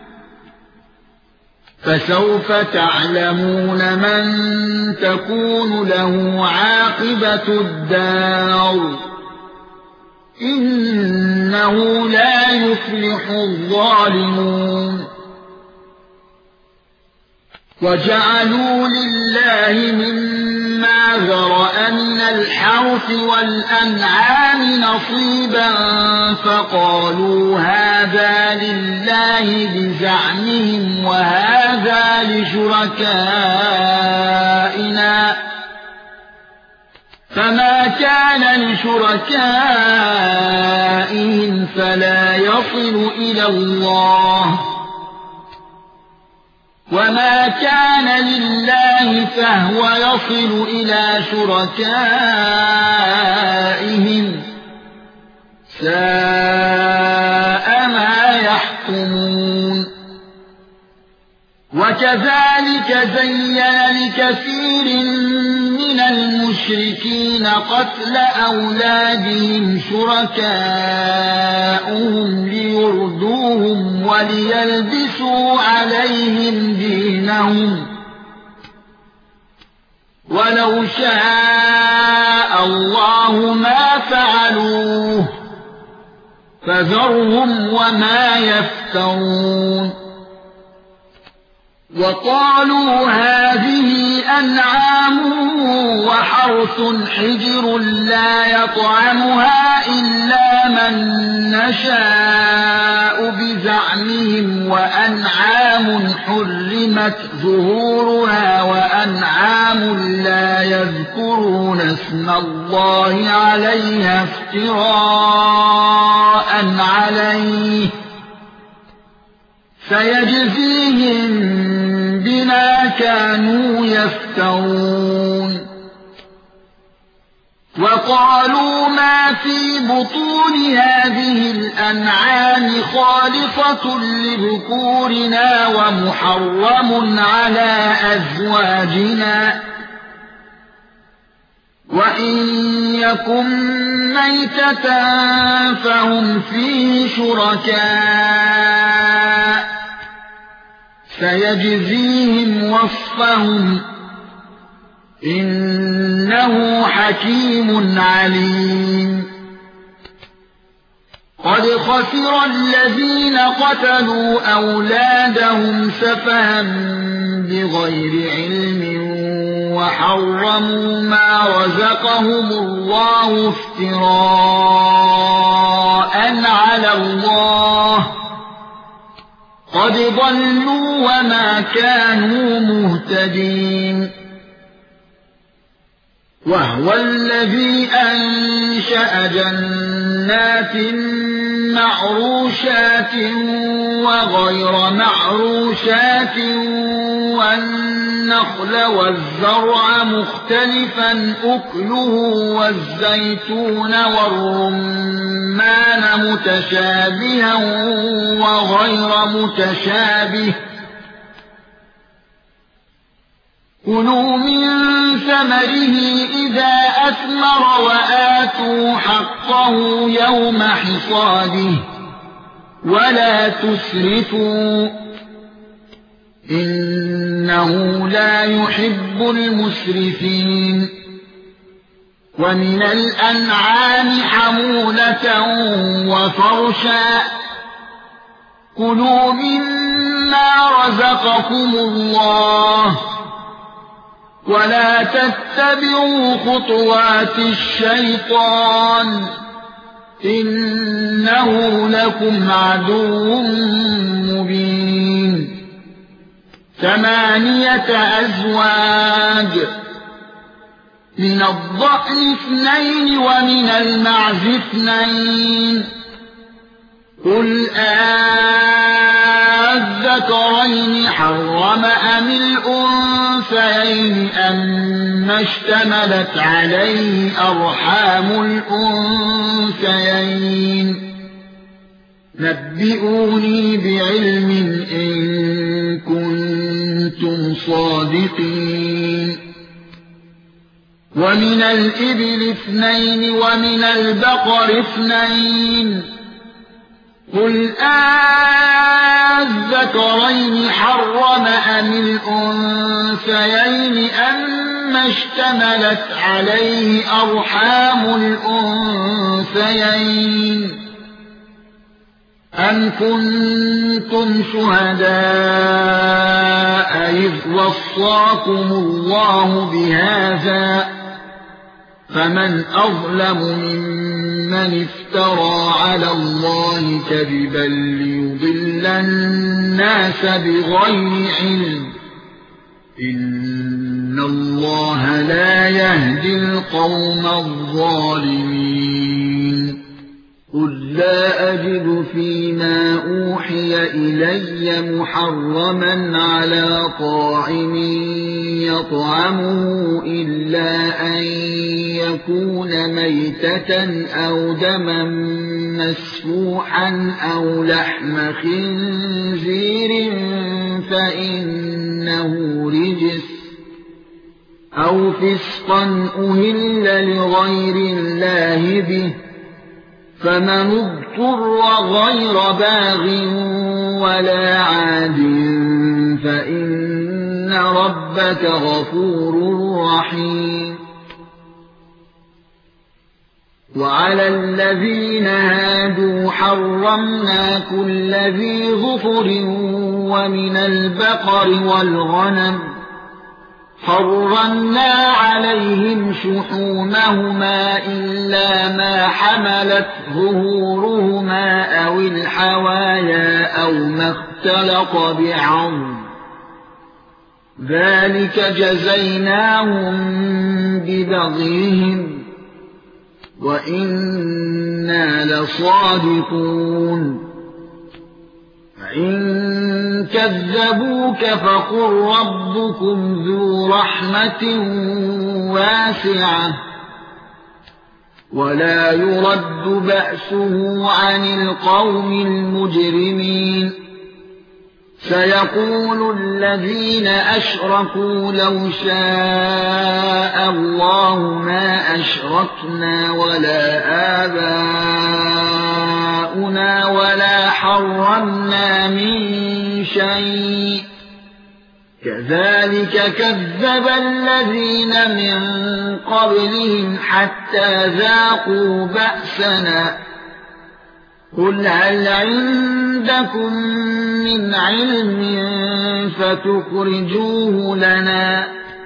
فسوف تعلمون من تكون له عاقبة الدار إنه لا يفلح الظالمون وجعلوا لله مما ذرأ من الحرث والأنعام نصيبا فقالوا هذا لله بزعمهم وهذا لشركائنا فما كان لشركائهم فلا يصل إلى الله وما كان لله فهو يصل إلى شركائهم ساء ما يحكمون وكذلك زين لكثير من المشركين قتل أولادهم شركاؤهم ليردوهم وليلبسوا عليهم دينهم ولو شاء الله ما فعلوه فذرهم وما يفترون وقالوا هذه أنعام وحرث حجر لا يطعمها إلا من نشاء بزعمهم وأنعام حرمت ظهورها وأنعام لا يذكرون اسم الله عليها افتراء عليه سيجزيهم بما كانوا يفترون وقالوا ما في بطون هذه الأنعام خالصة لذكورنا ومحرم على أزواجنا وإن يكن ميتة فهم فيه شركاء سيجزيهم وصفهم إنه حكيم عليم قد خسر الذين قتلوا أولادهم سفها بغير علم وحرموا ما رزقهم الله افتراء على الله قد ضلوا وما كانوا مهتدين وهو الذي أنشأ جنات معروشات وغير معروشات والنخل والزرع مختلفا أكله والزيتون والرمان متشابها وغير متشابه كلوا من ثمره إذا أثمر وآتوا حقه يوم حصاده ولا تسرفوا إنه لا يحب المسرفين ومن الأنعام حمولة وفرشا كلوا مما رزقكم الله ولا تتبعوا خطوات الشيطان إنه لكم عدو مبين ثمانية أزواج من الضأن اثنين ومن المعز اثنين قل أذكرين حرم أم الأنثيين أما اشتملت عليه أرحام الأنثيين نبئوني بعلم إن كنتم صادقين ومن الإبل اثنين ومن البقر اثنين قل أذكرين حرم أم الأنثيين أما اشتملت عليه أرحام الأنثيين أم كنتم شهداء إذ وصاكم الله بهذا فمن أظلم ممن افترى على الله كذبا ليضل الناس بغير علم إن الله لا يهدي القوم الظالمين قل لا أجد فيما أوحي إلي محرما على طاعم يطعمه إلا أن يكون ميتة أو دما مسفوحا أو لحم خنزير فإنه رجس أو فسقا أهل لغير الله به فمن اضطر غير باغ ولا عاد فإن ربك غفور رحيم. وعلى الذين هادوا حرمنا كل ذي ظفر ومن البقر والغنم حرمنا عليهم شحومهما إلا ما حملت ظهورهما أو الحوايا أو ما اختلط بعظم ذلك جزيناهم ببغيهم وإنا لصادقون. إن كذبوك فقل ربكم ذو رحمة واسعة ولا يرد بأسه عن القوم المجرمين. سيقول الذين أشركوا لو شاء الله ما أشركنا ولا آباؤنا ولا حرمنا من شيء كذلك كذب الذين من قبلهم حتى ذاقوا بأسنا قل هل عندكم من علم فتخرجوه لنا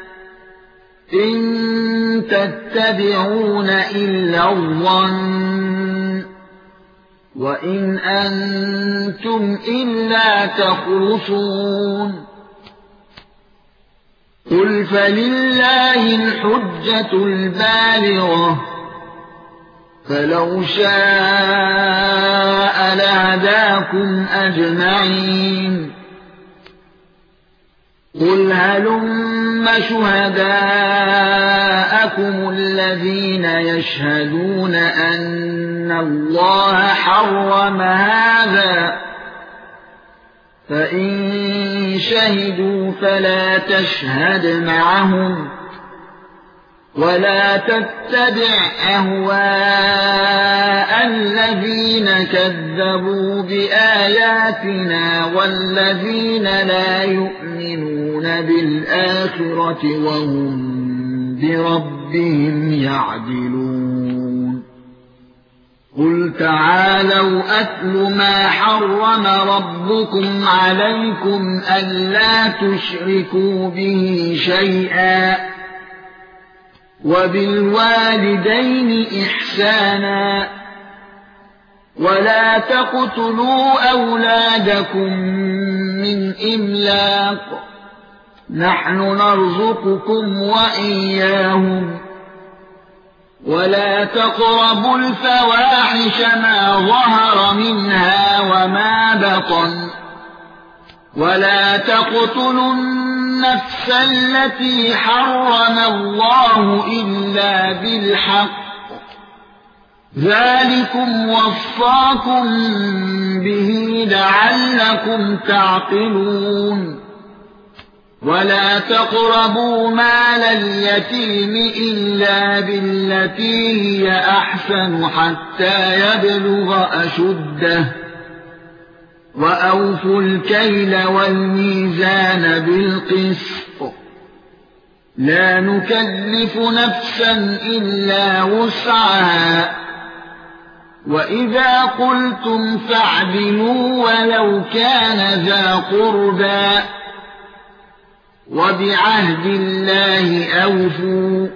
إن تتبعون إلا الظن وإن أنتم إلا تخرصون. قل فلله الحجة البالغة فلو شاء لهداكم أجمعين. قل هلم شهداءكم الذين يشهدون أن الله حرم هذا فإن شهدوا فلا تشهد معهم ولا تتبع أهواء الذين كذبوا بآياتنا والذين لا يؤمنون بالآخرة وهم بربهم يعدلون. قل تعالوا أتل ما حرم ربكم عليكم ألا تشركوا به شيئا وبالوالدين إحسانا ولا تقتلوا أولادكم من إملاق نحن نرزقكم وإياهم ولا تقربوا الفواحش ما ظهر منها وما بطن ولا تقتلوا النفس التي حرم الله إلا بالحق ذلكم وصاكم به لعلكم تعقلون. ولا تقربوا مال اليتيم إلا بالتي هي أحسن حتى يبلغ أشده وأوفوا الكيل والميزان بالقسط لا نكلف نفسا إلا وسعها وإذا قلتم فاعدلوا ولو كان ذا قربى وبعهد الله أوفوا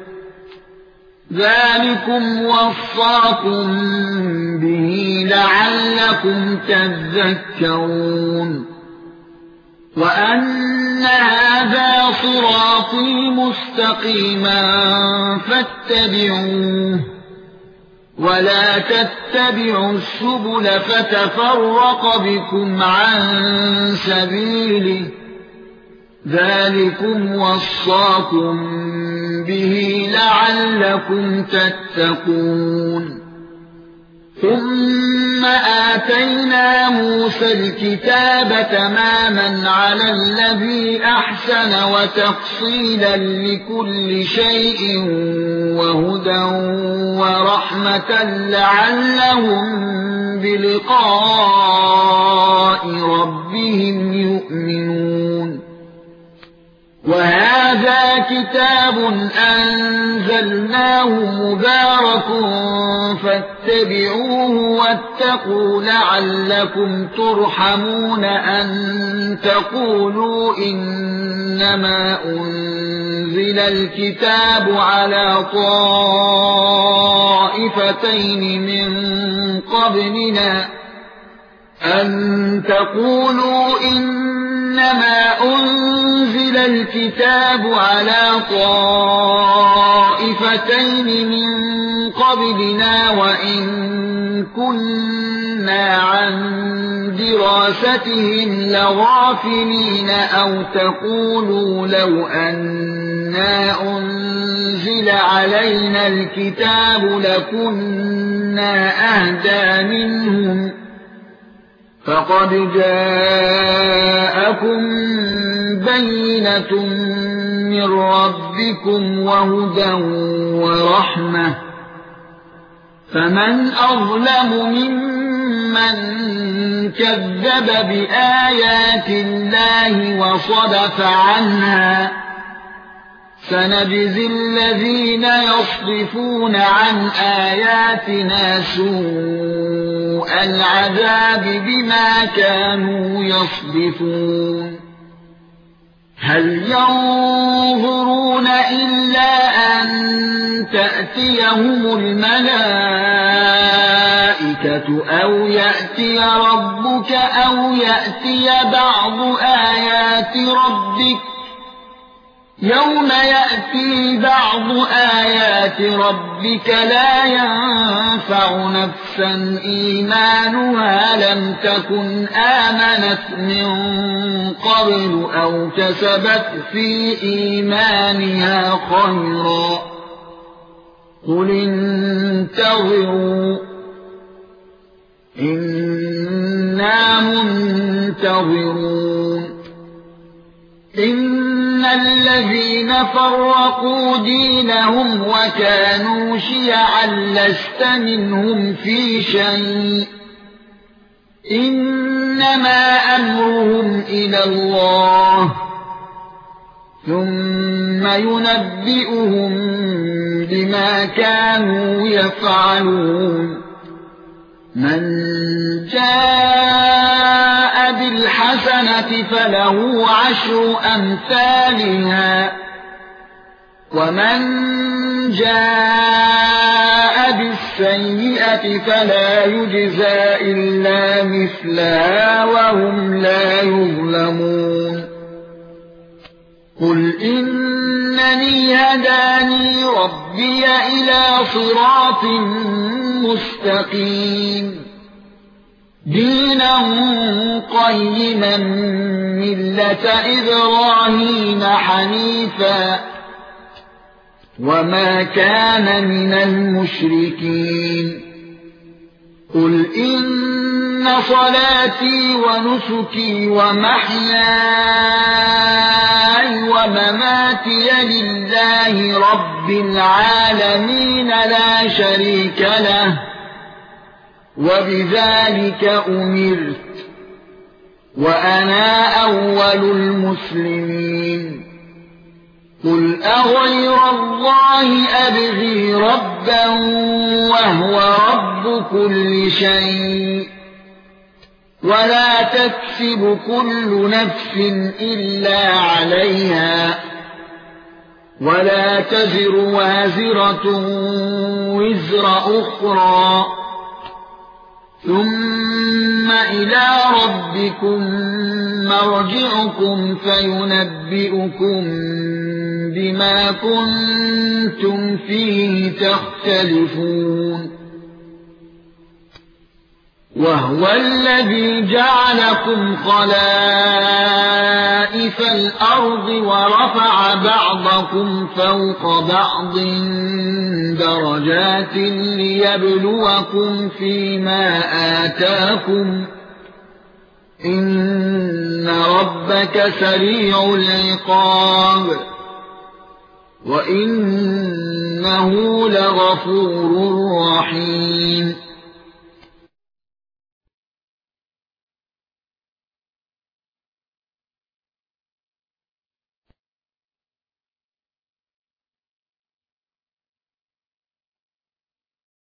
ذلكم وصاكم به لعلكم تذكرون. وأن هذا صراطي مستقيما فاتبعوه ولا تتبعوا السبل فتفرق بكم عن سبيله ذلكم وصاكم به لعلكم تتقون ثم آتينا موسى الكتاب تماما على الذي أحسن وتفصيلا لكل شيء وهدى ورحمة لعلهم بلقاء ربهم يؤمنون وهذا كتاب أنزلناه مبارك فاتبعوه واتقوا لعلكم ترحمون أن تقولوا إنما أنزل الكتاب على طائفتين من قبلنا أن تقولوا إنما أنزل الكتاب على طائفتين من قبلنا وإن كنا عن دراستهم لغافلين أو تقولوا لو أنا أنزل علينا الكتاب لكنا أهدى منهم فقد جاءكم بينة من ربكم وهدى ورحمة فمن أظلم ممن كذب بآيات الله وصدف عنها سنجزي الذين يصدفون عن آياتنا سوء العذاب بما كانوا يصدفون هل ينظرون إلا أن تأتيهم الملائكة أو يأتي ربك أو يأتي بعض آيات ربك يوم يأتي بعض آيات ربك لا ينفع نفسا إيمانها لم تكن آمنت من قبل أو كسبت في إيمانها خيرا قل انتظروا إنا منتظرون إن الذين فرقوا دينهم وكانوا شيعا لست منهم في شيء إنما أمرهم إلى الله ثم ينبئهم بما كانوا يفعلون من جاء بالحسنة فله عشر أمثالها ومن جاء بالسيئة فلا يجزى إلا مثلها وهم لا يظلمون قل إنني هداني ربي إلى صراط مستقيم دينا قيما ملة إبراهيم حنيفا وما كان من المشركين قل إن صلاتي ونسكي ومحياي ومماتي لله رب العالمين لا شريك له وبذلك أمرت وأنا أول المسلمين قل أغير الله أبغي ربا وهو رب كل شيء ولا تكسب كل نفس إلا عليها ولا تزر وازرة وزر أخرى ثم إلى ربكم مرجعكم فينبئكم بما كنتم فيه تختلفون وهو الذي جعلكم خلائف الأرض ورفع بعضكم فوق بعض درجات ليبلوكم فيما آتاكم إن ربك سريع العقاب وإنه لغفور رحيم